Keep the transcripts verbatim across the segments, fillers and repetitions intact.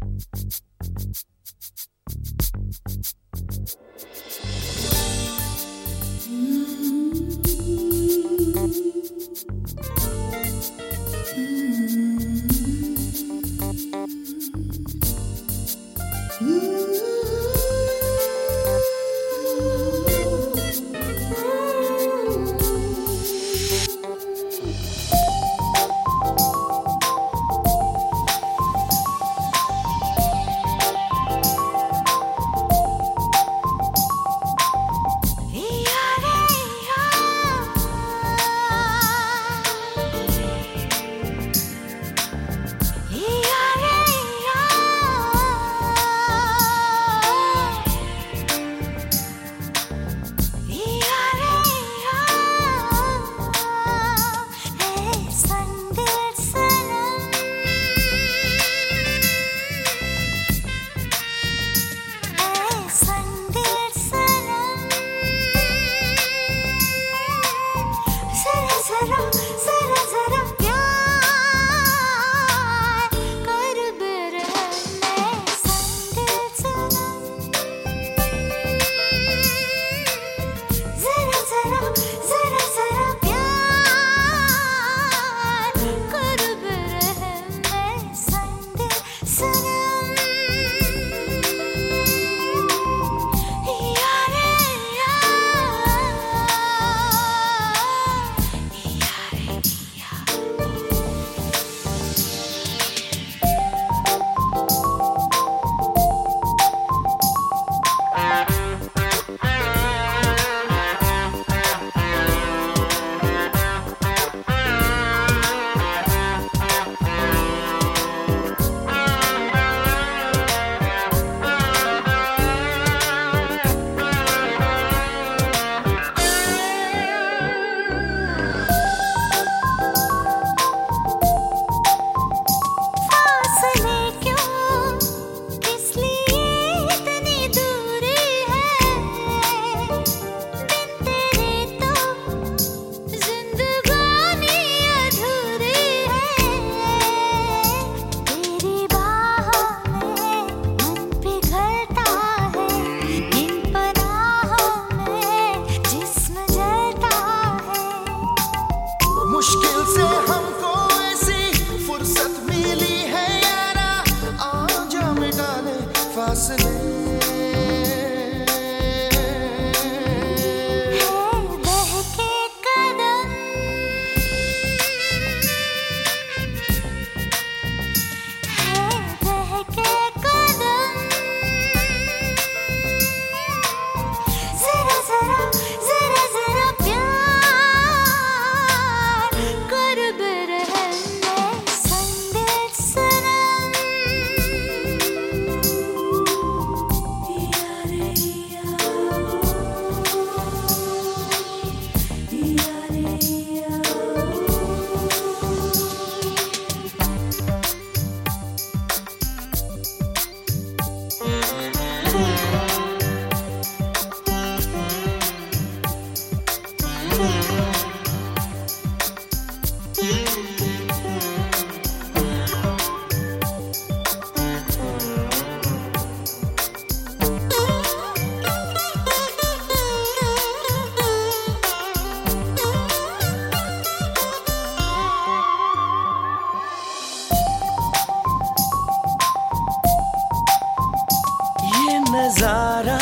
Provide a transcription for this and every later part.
नजारा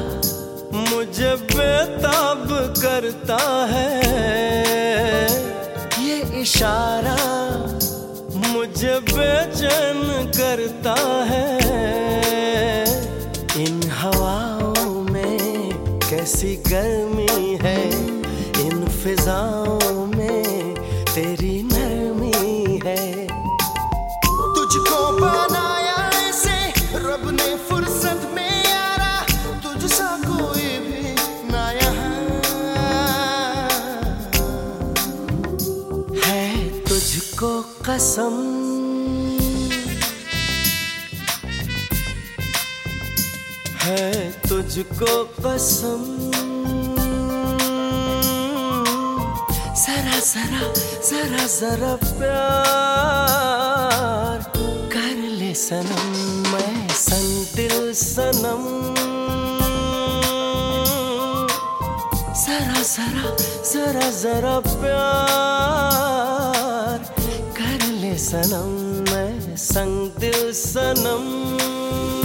मुझे बेताब करता है, ये इशारा मुझे बेचैन करता है। इन हवाओं में कैसी गर्मी है, इन फिजाओं में तेरी नरमी है। तुझको बनाया ऐसे रब ने फुर्सत में यारा, तुझसा कोई भी ना यहाँ है। तुझको कसम है, तुझको कसम, जरा जरा जरा जरा प्यार कर ले सनम मैं संग दिल सनम, जरा जरा जरा जरा प्यार कर ले सनम मैं संग दिल सनम।